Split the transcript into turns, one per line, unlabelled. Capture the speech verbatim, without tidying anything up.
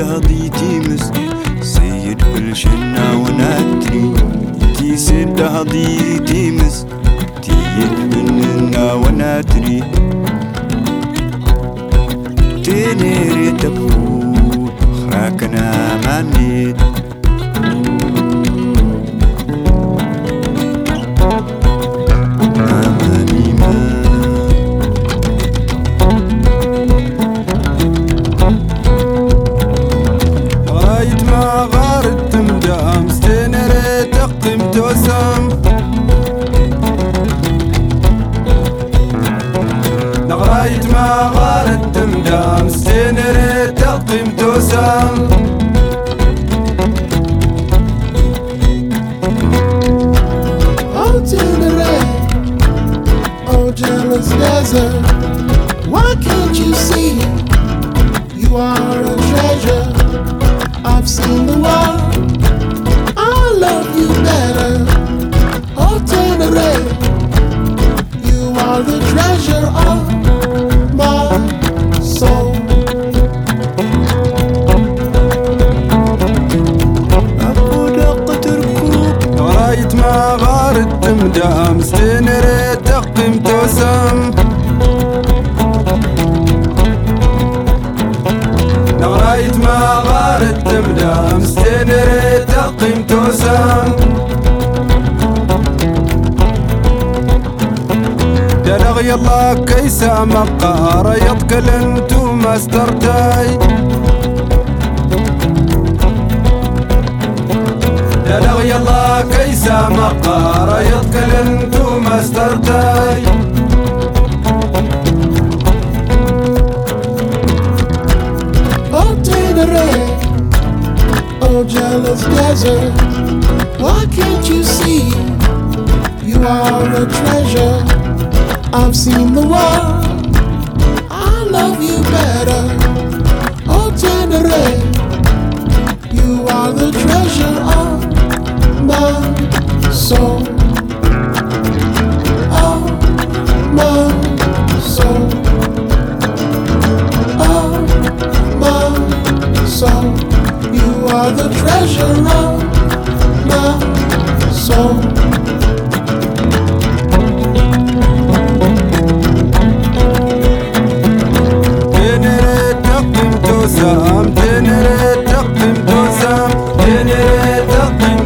هضيتيمس سيد كل شنا وناتري تي سد هضيتيمس تيد مننا وناتري تنيري تبو خراكنا ماني
نغرايت ما غارت تمدام ستنري تقيم توسام
Oh Tenerife, oh jealous desert, why can't you see you are a treasure? I've seen the world, I love you better. Oh Tenerife, you are the treasure of my soul.
نغرايت ما غارت تمدام ستنري تقيم توسام نغرايت ما غارت تمدام ستنري تقيم توسام دلغ يلا كيسا مقار يطكل انتو مسترتاي دلغ يلا كيسا مقار يطكل انتو مسترتاي
Oh Tenerife, oh jealous desert, why can't you see you are a treasure? I've seen the world, I love you better. Oh Tenerife, you are the treasure of my soul. Oh, my soul. Oh, my soul. You are the treasure of my soul.
تنري تقيم توسام تنري تقيم توسام تنري تقيم